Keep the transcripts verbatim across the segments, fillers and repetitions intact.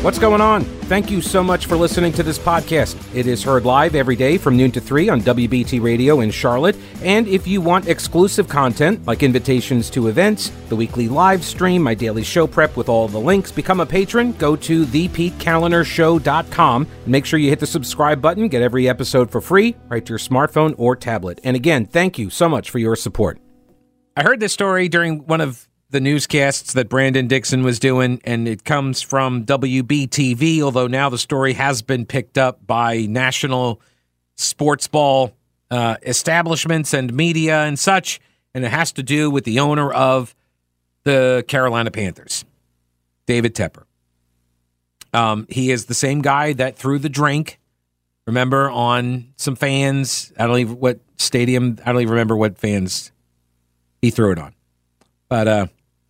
What's going on? Thank you so much for listening to this podcast. It is heard live every day from noon to three on W B T Radio in Charlotte. And if you want exclusive content, like invitations to events, the weekly live stream, my daily show prep with all the links, become a patron, go to the pete kaliner show dot com. Make sure you hit the subscribe button, get every episode for free, right to your smartphone or tablet. And again, thank you so much for your support. I heard this story during one of the newscasts that Brandon Dixon was doing, and it comes from W B T V, although now the story has been picked up by national sports ball uh, establishments and media and such, and it has to do with the owner of the Carolina Panthers, David Tepper. Um, he is the same guy that threw the drink, remember, on some fans. I don't even what stadium, I don't even remember what fans he threw it on. But, uh,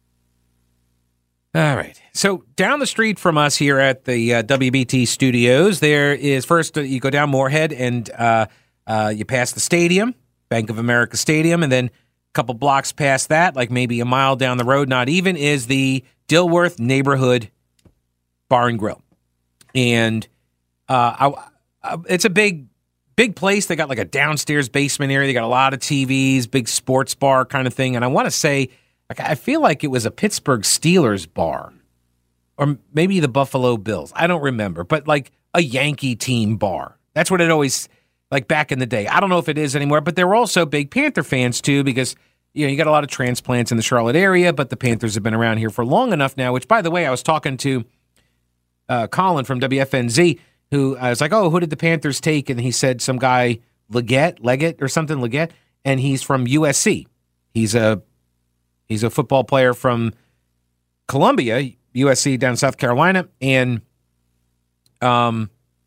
all right. So down the street from us here at the uh, W B T studios, there is first uh, you go down Moorhead and uh, uh, you pass the stadium, Bank of America Stadium, and then a couple blocks past that, like maybe a mile down the road, not even, is the Dilworth Neighborhood Bar and Grill. And uh, I, I, it's a big, big place. They got like a downstairs basement area. They got a lot of T Vs, big sports bar kind of thing. And I want to say, I feel like it was a Pittsburgh Steelers bar, or maybe the Buffalo Bills. I don't remember, but like a Yankee team bar. That's what it always, like back in the day. I don't know if it is anymore, but they were also big Panther fans too, because you know you got a lot of transplants in the Charlotte area, but the Panthers have been around here for long enough now. Which, by the way, I was talking to uh, Colin from W F N Z, who I was like, "Oh, who did the Panthers take?" And he said some guy Leggett, Leggett or something, Leggett, and he's from U S C. He's a He's a football player from Columbia, U S C down in South Carolina, and um,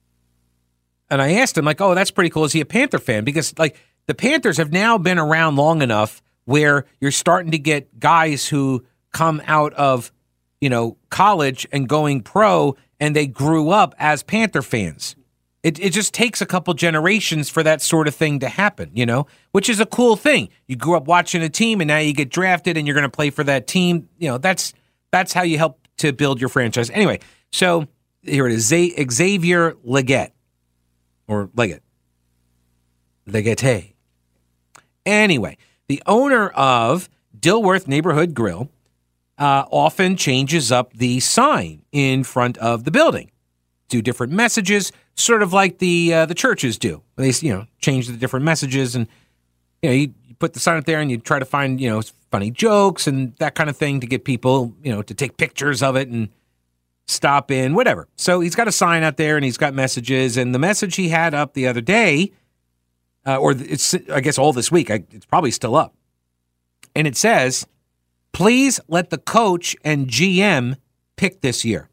and I asked him, like, oh, that's pretty cool. Is he a Panther fan? Because, like, the Panthers have now been around long enough where you're starting to get guys who come out of, you know, college and going pro, and they grew up as Panther fans. It it just takes a couple generations for that sort of thing to happen, you know, which is a cool thing. You grew up watching a team, and now you get drafted, and you're going to play for that team. You know, that's that's how you help to build your franchise. Anyway, so here it is, Xavier Leggett, or Leggett, Leggett. Anyway, the owner of Dilworth Neighborhood Grill uh, often changes up the sign in front of the building, do different messages, sort of like the uh, the churches do. They, you know, change the different messages, and you know, you, you put the sign up there, and you try to find, you know, funny jokes and that kind of thing to get people, you know, to take pictures of it and stop in, whatever. So he's got a sign out there, and he's got messages, and the message he had up the other day, uh, or it's I guess all this week, I, it's probably still up, and it says, "Please let the coach and G M pick this year."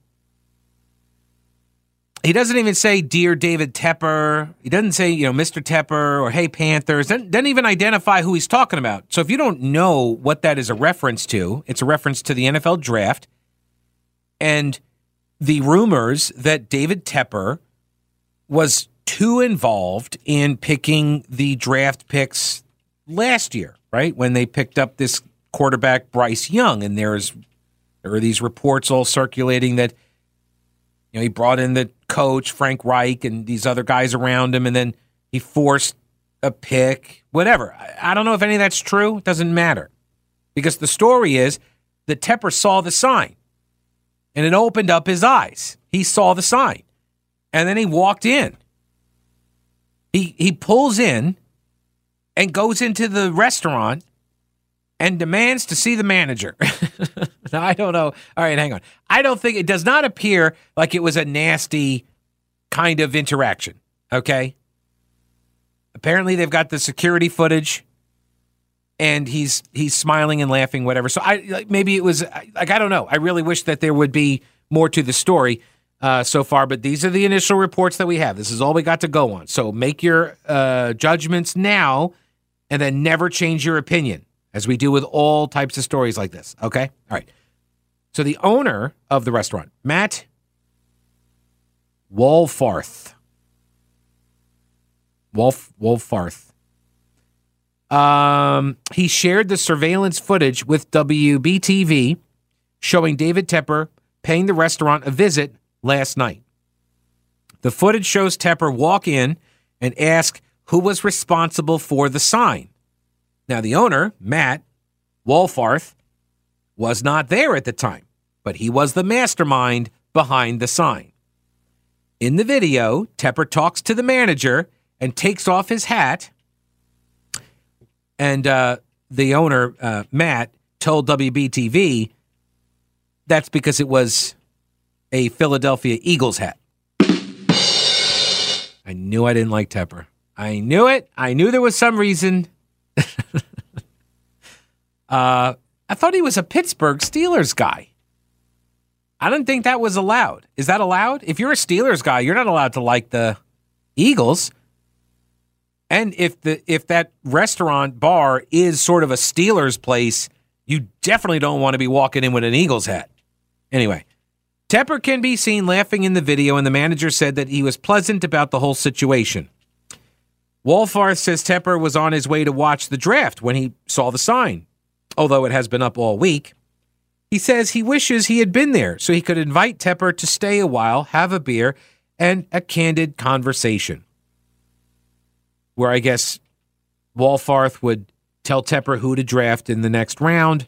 He doesn't even say, "Dear David Tepper." He doesn't say, you know, Mister Tepper or "Hey Panthers." Doesn't, doesn't even identify who he's talking about. So if you don't know what that is a reference to, it's a reference to the N F L draft and the rumors that David Tepper was too involved in picking the draft picks last year, right? When they picked up this quarterback, Bryce Young. And there's there are these reports all circulating that, you know, he brought in the coach, Frank Reich, and these other guys around him, and then he forced a pick, whatever. I, I don't know if any of that's true. It doesn't matter. Because the story is that Tepper saw the sign, and it opened up his eyes. He saw the sign, and then he walked in. He he pulls in and goes into the restaurant and demands to see the manager. Now, I don't know. All right, hang on. I don't think, it does not appear like it was a nasty kind of interaction, okay? Apparently, they've got the security footage, and he's he's smiling and laughing, whatever. So I like, maybe it was, like, I don't know. I really wish that there would be more to the story uh, so far, but these are the initial reports that we have. This is all we got to go on. So make your uh, judgments now, and then never change your opinion, as we do with all types of stories like this, okay? All right. So the owner of the restaurant, Matt Wolfarth. Wolf Wolfarth. Um, he shared the surveillance footage with W B T V showing David Tepper paying the restaurant a visit last night. The footage shows Tepper walk in and ask who was responsible for the sign. Now, the owner, Matt Wolfarth, was not there at the time, but he was the mastermind behind the sign. In the video, Tepper talks to the manager and takes off his hat. And uh, the owner, uh, Matt, told W B T V that's because it was a Philadelphia Eagles hat. I knew I didn't like Tepper. I knew it. I knew there was some reason. uh, I thought he was a Pittsburgh Steelers guy. I didn't think that was allowed. Is that allowed? If you're a Steelers guy, you're not allowed to like the Eagles. And if the if that restaurant bar is sort of a Steelers place, you definitely don't want to be walking in with an Eagles hat. Anyway, Tepper can be seen laughing in the video, and the manager said that he was pleasant about the whole situation. Wolfarth says Tepper was on his way to watch the draft when he saw the sign, although it has been up all week. He says he wishes he had been there so he could invite Tepper to stay a while, have a beer, and a candid conversation. Where I guess Wolfarth would tell Tepper who to draft in the next round.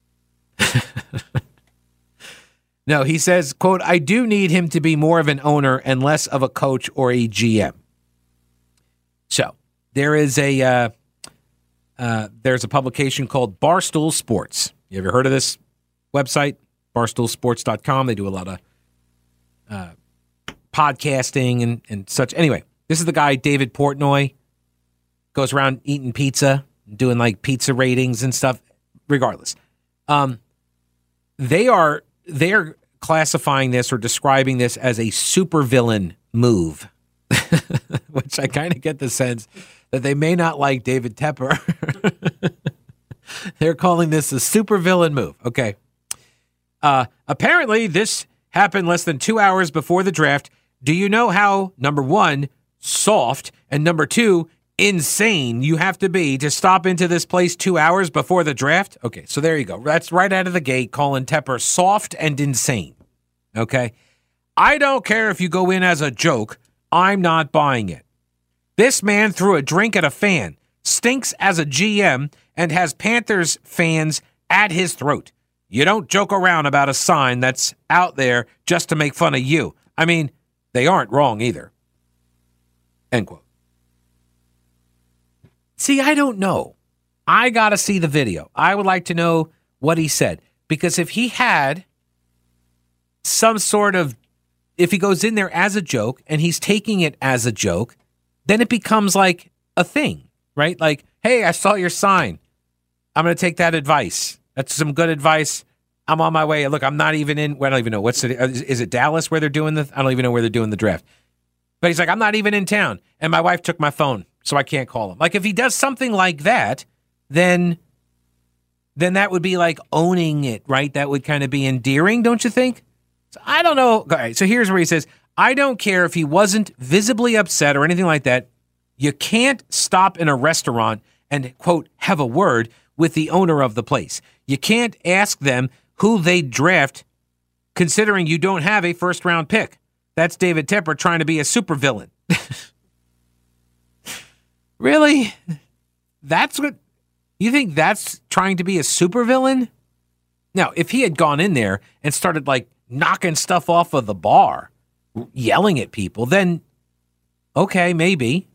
No, he says, quote, I do need him to be more of an owner and less of a coach or a G M. So there is a uh, uh, there's a publication called Barstool Sports. You ever heard of this website? barstool sports dot com. They do a lot of uh, podcasting and, and such. Anyway, this is the guy, David Portnoy, goes around eating pizza, doing like pizza ratings and stuff. Regardless, um, they are they're classifying this or describing this as a supervillain move, which I kind of get the sense that they may not like David Tepper. They're calling this a supervillain move. Okay. Uh, apparently, this happened less than two hours before the draft. Do you know how, number one, soft, and number two, insane you have to be to stop into this place two hours before the draft? Okay, so there you go. That's right out of the gate, calling Tepper soft and insane. Okay? I don't care if you go in as a joke. I'm not buying it. This man threw a drink at a fan, stinks as a G M, and has Panthers fans at his throat. You don't joke around about a sign that's out there just to make fun of you. I mean, they aren't wrong either. End quote. See, I don't know. I got to see the video. I would like to know what he said. Because if he had some sort of, if he goes in there as a joke and he's taking it as a joke, then it becomes like a thing, right? Like, hey, I saw your sign. I'm going to take that advice. That's some good advice. I'm on my way. Look, I'm not even in, well, I don't even know. What's it? Is, is it Dallas where they're doing the, I don't even know where they're doing the draft. But he's like, I'm not even in town. And my wife took my phone, so I can't call him. Like, if he does something like that, then then that would be like owning it, right? That would kind of be endearing, don't you think? So I don't know. All right, so here's where he says, I don't care if he wasn't visibly upset or anything like that. You can't stop in a restaurant and, quote, have a word with the owner of the place. You can't ask them who they draft, considering you don't have a first-round pick. That's David Tepper trying to be a supervillain. Really? That's what you think? That's trying to be a supervillain? Now, if he had gone in there and started like knocking stuff off of the bar, yelling at people, then okay, maybe.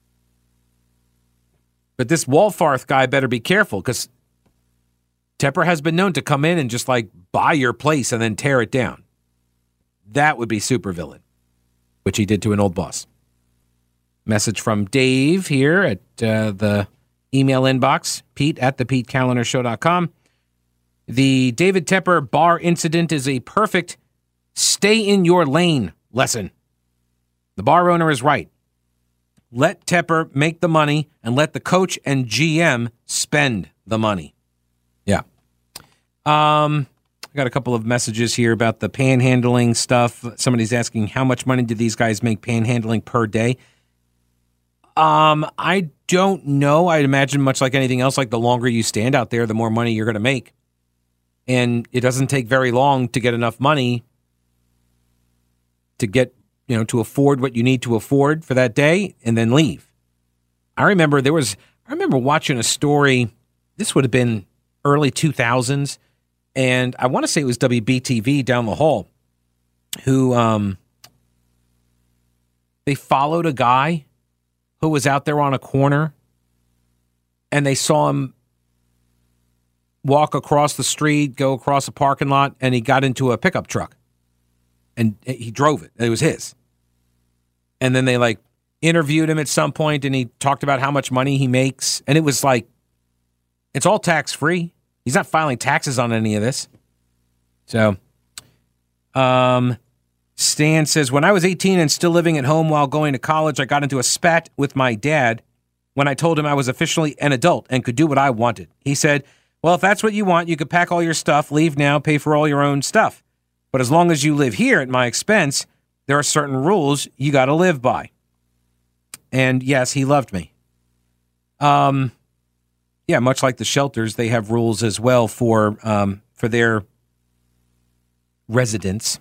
But this Wolfarth guy better be careful, because Tepper has been known to come in and just like buy your place and then tear it down. That would be supervillain, which he did to an old boss. Message from Dave here at uh, the email inbox, Pete at the Pete Kaliner Show dot com. The David Tepper bar incident is a perfect stay in your lane lesson. The bar owner is right. Let Tepper make the money and let the coach and G M spend the money. Yeah. Um, I got a couple of messages here about the panhandling stuff. Somebody's asking, how much money do these guys make panhandling per day? Um, I don't know. I'd imagine much like anything else, like the longer you stand out there, the more money you're going to make. And it doesn't take very long to get enough money to get, you know, to afford what you need to afford for that day and then leave. I remember there was, I remember watching a story, this would have been early two thousands, and I want to say it was W B T V down the hall, who, um, they followed a guy who was out there on a corner, and they saw him walk across the street, go across a parking lot, and he got into a pickup truck. And he drove it. It was his. And then they, like, interviewed him at some point, and he talked about how much money he makes. And it was like, it's all tax-free. He's not filing taxes on any of this. So, um, Stan says, when I was eighteen and still living at home while going to college, I got into a spat with my dad when I told him I was officially an adult and could do what I wanted. He said, well, if that's what you want, you could pack all your stuff, leave now, pay for all your own stuff. But as long as you live here at my expense, there are certain rules you got to live by. And yes, he loved me. Um, yeah, much like the shelters, they have rules as well for um, for their residents.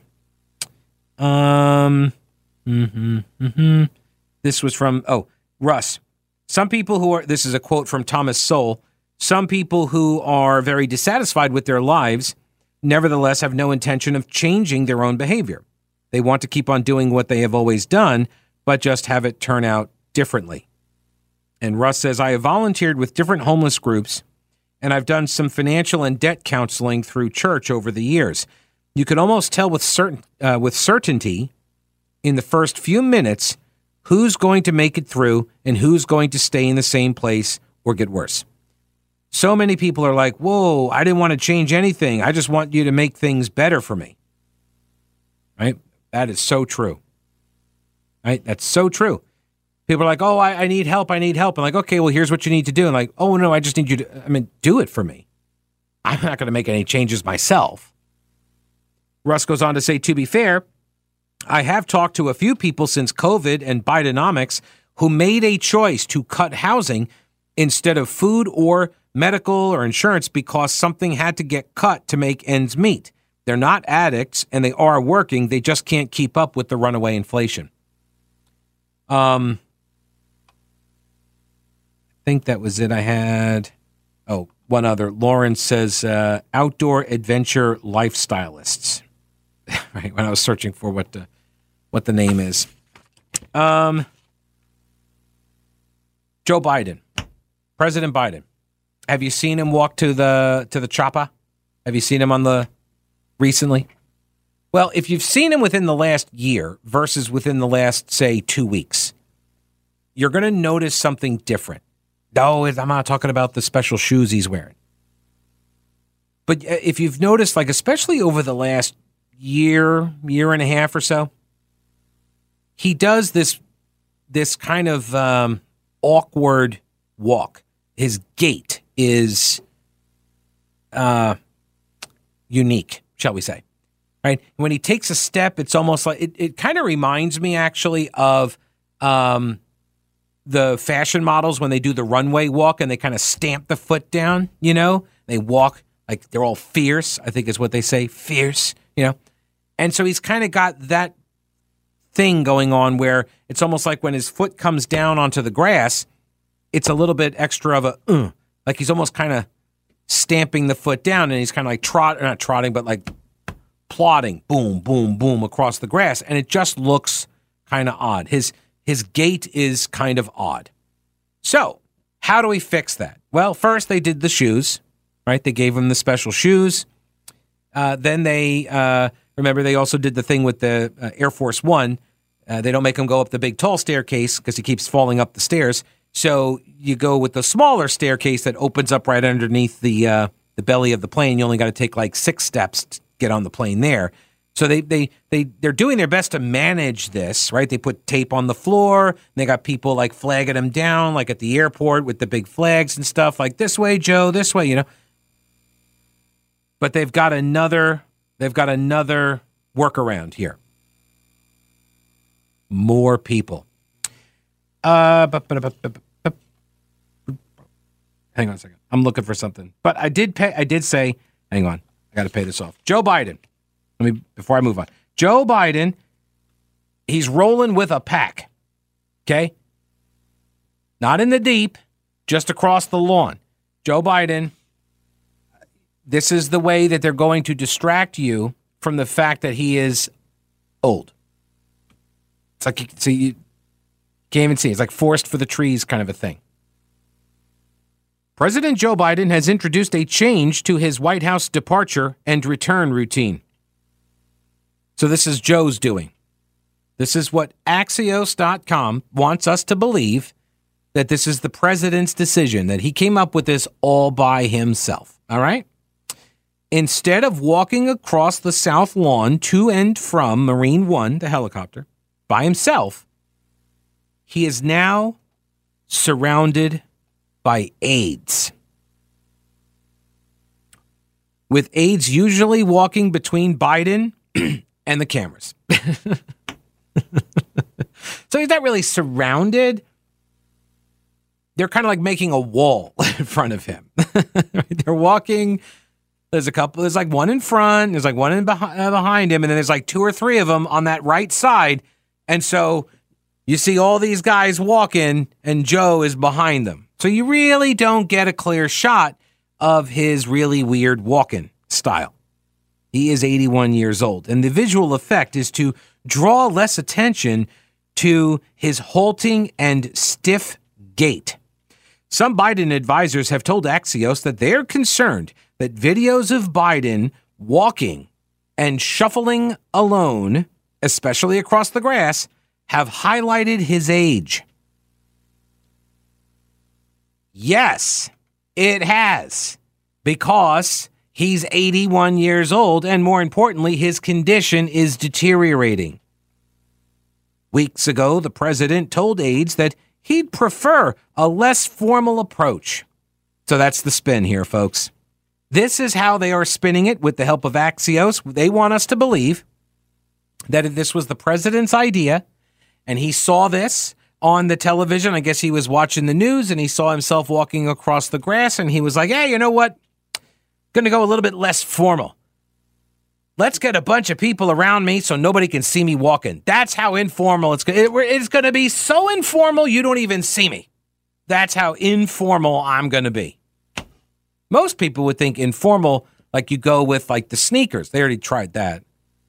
Um, mm-hmm, mm-hmm. This was from, oh, Russ. Some people who are, this is a quote from Thomas Sowell, some people who are very dissatisfied with their lives nevertheless have no intention of changing their own behavior. They want to keep on doing what they have always done, but just have it turn out differently. And Russ says, I have volunteered with different homeless groups, and I've done some financial and debt counseling through church over the years. You can almost tell with certain uh, with certainty in the first few minutes who's going to make it through and who's going to stay in the same place or get worse. So many people are like, whoa, I didn't want to change anything. I just want you to make things better for me. Right? That is so true. Right? That's so true. People are like, oh, I, I need help. I need help. I'm like, okay, well, here's what you need to do. And like, oh, no, I just need you to, I mean, do it for me. I'm not going to make any changes myself. Russ goes on to say, to be fair, I have talked to a few people since COVID and Bidenomics who made a choice to cut housing instead of food or medical or insurance because something had to get cut to make ends meet. They're not addicts and they are working. They just can't keep up with the runaway inflation. Um, I think that was it. I had, oh, one other. Lauren says, uh, outdoor adventure lifestylists. Right, when I was searching for what the, what the name is. Um, Joe Biden, President Biden. Have you seen him walk to the to the chopper? Have you seen him on the recently? Well, if you've seen him within the last year versus within the last, say, two weeks, you're going to notice something different. No, I'm not talking about the special shoes he's wearing. But if you've noticed, like, especially over the last year, year and a half or so, he does this this kind of um, awkward walk. His gait is uh, unique, shall we say. Right? When he takes a step, it's almost like, it, it kind of reminds me actually of um, the fashion models when they do the runway walk and they kind of stamp the foot down, you know? They walk like they're all fierce, I think is what they say, fierce, you know? And so he's kind of got that thing going on where it's almost like when his foot comes down onto the grass, it's a little bit extra of a, uh, like he's almost kind of stamping the foot down and he's kind of like trot, not trotting, but like plodding, boom, boom, boom across the grass. And it just looks kind of odd. His, his gait is kind of odd. So how do we fix that? Well, first they did the shoes, right? They gave him the special shoes. Uh, then they, uh, remember, they also did the thing with the uh, Air Force One. Uh, they don't make him go up the big tall staircase because he keeps falling up the stairs. So you go with the smaller staircase that opens up right underneath the uh, the belly of the plane. You only got to take like six steps to get on the plane there. So they they they they're doing their best to manage this, right? They put tape on the floor. And they got people like flagging him down, like at the airport with the big flags and stuff, like this way, Joe, this way, you know. But they've got another they've got another workaround here. More people. Uh, but, but, but, but, but, hang on a second. I'm looking for something. But I did pay. I did say, hang on. I got to pay this off. Joe Biden. Let me before I move on. Joe Biden He's rolling with a pack, okay? Not in the deep, just across the lawn. Joe Biden, this is the way that they're going to distract you from the fact that he is old. It's like, you, so you can't even see. It's like forest for the trees kind of a thing. President Joe Biden has introduced a change to his White House departure and return routine. So this is Joe's doing. This is what Axios dot com wants us to believe, that this is the president's decision, that he came up with this all by himself. All right? Instead of walking across the South Lawn to and from Marine One, the helicopter, by himself, he is now surrounded by aides. With aides usually walking between Biden and the cameras. So he's not really surrounded. They're kind of like making a wall in front of him. They're walking. There's a couple. There's like one in front. There's like one in behind, uh, behind him. And then there's like two or three of them on that right side. And so you see all these guys walking and Joe is behind them. So you really don't get a clear shot of his really weird walking style. He is eighty-one years old. And the visual effect is to draw less attention to his halting and stiff gait. Some Biden advisors have told Axios that they're concerned that videos of Biden walking and shuffling alone, especially across the grass, have highlighted his age. Yes, it has, because he's eighty-one years old, and more importantly, his condition is deteriorating. Weeks ago, the president told aides that he'd prefer a less formal approach. So that's the spin here, folks. This is how they are spinning it with the help of Axios. They want us to believe that if this was the president's idea and he saw this on the television, I guess he was watching the news and he saw himself walking across the grass and he was like, hey, you know what? Going to go a little bit less formal. Let's get a bunch of people around me so nobody can see me walking. That's how informal it's going. It, it's going to be so informal you don't even see me. That's how informal I'm going to be. Most people would think informal, like you go with like the sneakers. They already tried that.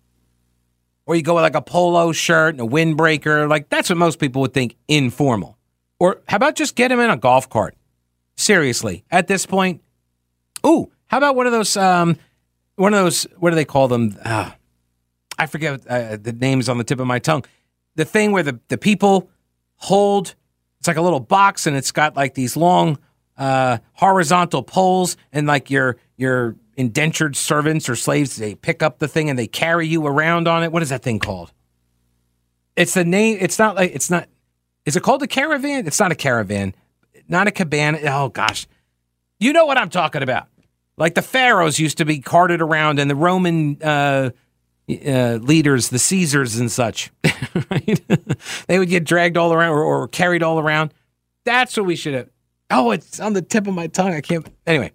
Or you go with like a polo shirt and a windbreaker. Like that's what most people would think informal. Or how about just get him in a golf cart? Seriously, at this point. Ooh, how about one of those... Um, One of those, what do they call them? Uh, I forget uh, the names on the tip of my tongue. The thing where the, the people hold, it's like a little box and it's got like these long uh, horizontal poles and like your your indentured servants or slaves, they pick up the thing and they carry you around on it. What is that thing called? It's the name, it's not like, it's not, is it called a caravan? It's not a caravan, not a cabana. Oh gosh. You know what I'm talking about. Like the pharaohs used to be carted around and the Roman uh, uh, leaders, the Caesars and such, right? They would get dragged all around or, or carried all around. That's what we should have. Oh, it's on the tip of my tongue. I can't. Anyway.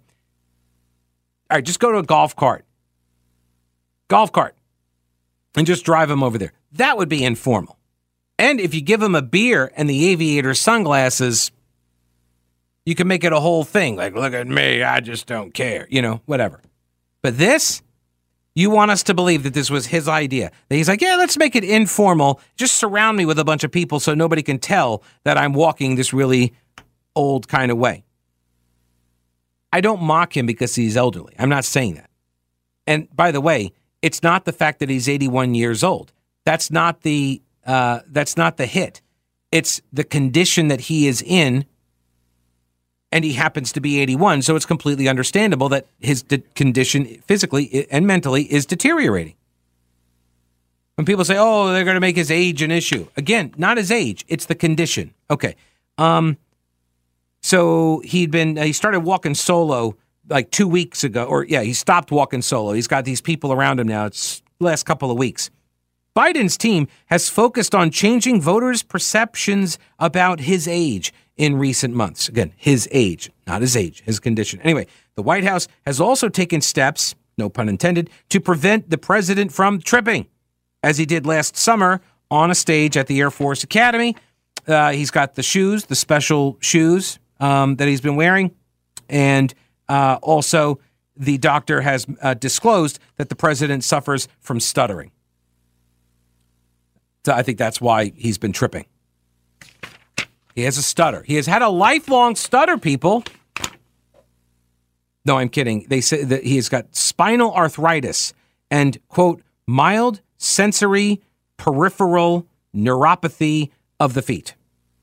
All right, just go to a golf cart. Golf cart. And just drive them over there. That would be informal. And if you give them a beer and the aviator sunglasses, you can make it a whole thing. Like, look at me, I just don't care. You know, whatever. But this, you want us to believe that this was his idea. That he's like, yeah, let's make it informal. Just surround me with a bunch of people so nobody can tell that I'm walking this really old kind of way. I don't mock him because he's elderly. I'm not saying that. And by the way, it's not the fact that he's eighty-one years old. That's not the uh, that's not the hit. It's the condition that he is in. And he happens to be eighty-one, so it's completely understandable that his de- condition physically and mentally is deteriorating. When people say, oh, they're going to make his age an issue. Again, not his age, it's the condition. Okay. Um, so he'd been, he started walking solo like two weeks ago, or yeah, he stopped walking solo. He's got these people around him now. It's the last couple of weeks. Biden's team has focused on changing voters' perceptions about his age in recent months. Again, his age, not his age, his condition. Anyway, the White House has also taken steps, no pun intended, to prevent the president from tripping, as he did last summer on a stage at the Air Force Academy. Uh, he's got the shoes, the special shoes um, that he's been wearing. And uh, also, the doctor has uh, disclosed that the president suffers from stuttering. So I think that's why he's been tripping. He has a stutter. He has had a lifelong stutter, people. No, I'm kidding. They say that he has got spinal arthritis and, quote, mild sensory peripheral neuropathy of the feet.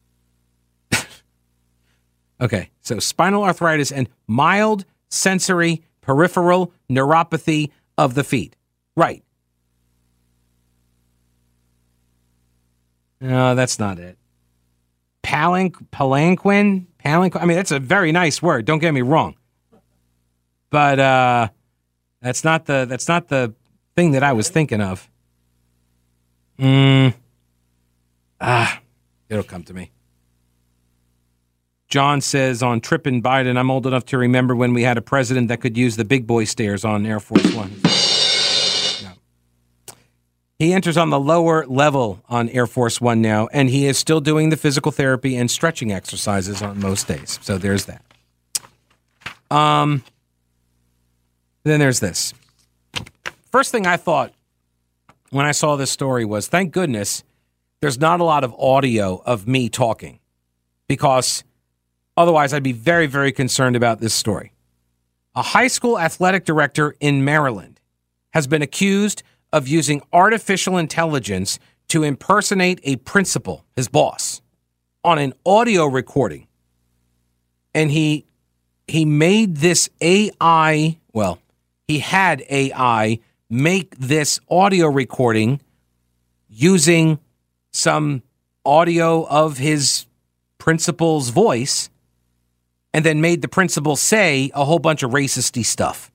Okay, so spinal arthritis and mild sensory peripheral neuropathy of the feet. Right. No, that's not it. Palank, palanquin, palanquin. I mean, that's a very nice word. Don't get me wrong. But uh, that's not the that's not the thing that I was thinking of. Mm. Ah, it'll come to me. John says on Trippin' Biden, I'm old enough to remember when we had a president that could use the big boy stairs on Air Force One. No. He enters on the lower level on Air Force One now, and he is still doing the physical therapy and stretching exercises on most days. So there's that. Um. Then there's this. First thing I thought when I saw this story was, thank goodness there's not a lot of audio of me talking, because otherwise I'd be very, very concerned about this story. A high school athletic director in Maryland has been accused of using artificial intelligence to impersonate a principal, his boss, on an audio recording. And he he made this A I, well, he had A I make this audio recording using some audio of his principal's voice, and then made the principal say a whole bunch of racisty stuff.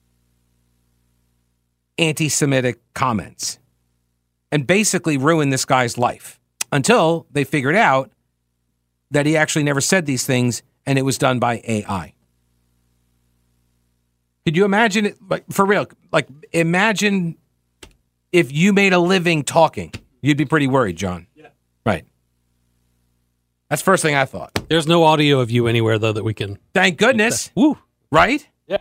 Anti-Semitic comments. And basically ruined this guy's life until they figured out that he actually never said these things and it was done by A I. Could you imagine it? Like, for real, like imagine if you made a living talking. You'd be pretty worried, John. Yeah. Right. That's the first thing I thought. There's no audio of you anywhere, though, that we can... Thank goodness. Woo. Right? Yeah.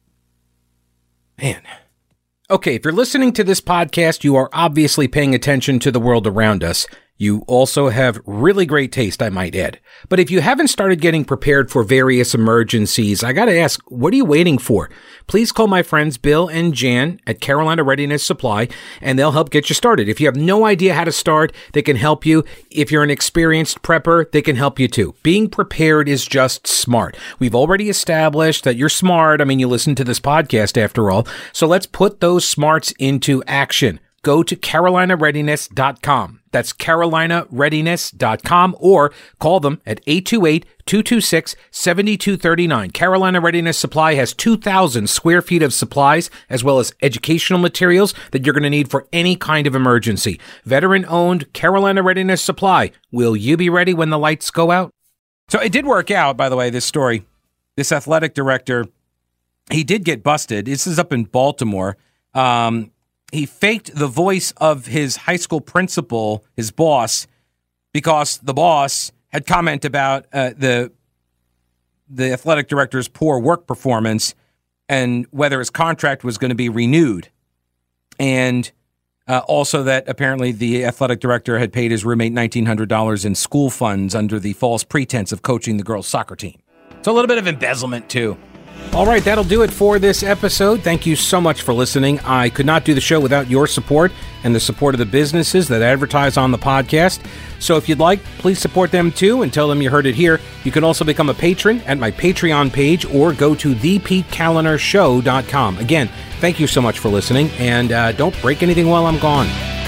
Man. Okay, if you're listening to this podcast, you are obviously paying attention to the world around us. You also have really great taste, I might add. But if you haven't started getting prepared for various emergencies, I gotta ask, what are you waiting for? Please call my friends Bill and Jan at Carolina Readiness Supply, and they'll help get you started. If you have no idea how to start, they can help you. If you're an experienced prepper, they can help you too. Being prepared is just smart. We've already established that you're smart. I mean, you listen to this podcast after all. So let's put those smarts into action. Go to carolina readiness dot com. That's carolina readiness dot com, or call them at eight two eight, two two six, seven two three nine. Carolina Readiness Supply has two thousand square feet of supplies, as well as educational materials that you're going to need for any kind of emergency. Veteran-owned Carolina Readiness Supply. Will you be ready when the lights go out? So it did work out, by the way, this story. This athletic director, he did get busted. This is up in Baltimore. Um... He faked the voice of his high school principal, his boss, because the boss had comment about uh, the the athletic director's poor work performance and whether his contract was going to be renewed. And uh, also that apparently the athletic director had paid his roommate nineteen hundred dollars in school funds under the false pretense of coaching the girls' soccer team. So a little bit of embezzlement, too. All right, that'll do it for this episode. Thank you so much for listening. I could not do the show without your support and the support of the businesses that advertise on the podcast. So if you'd like, please support them too and tell them you heard it here. You can also become a patron at my Patreon page or go to the pete kaliner show dot com. Again, thank you so much for listening, and uh, don't break anything while I'm gone.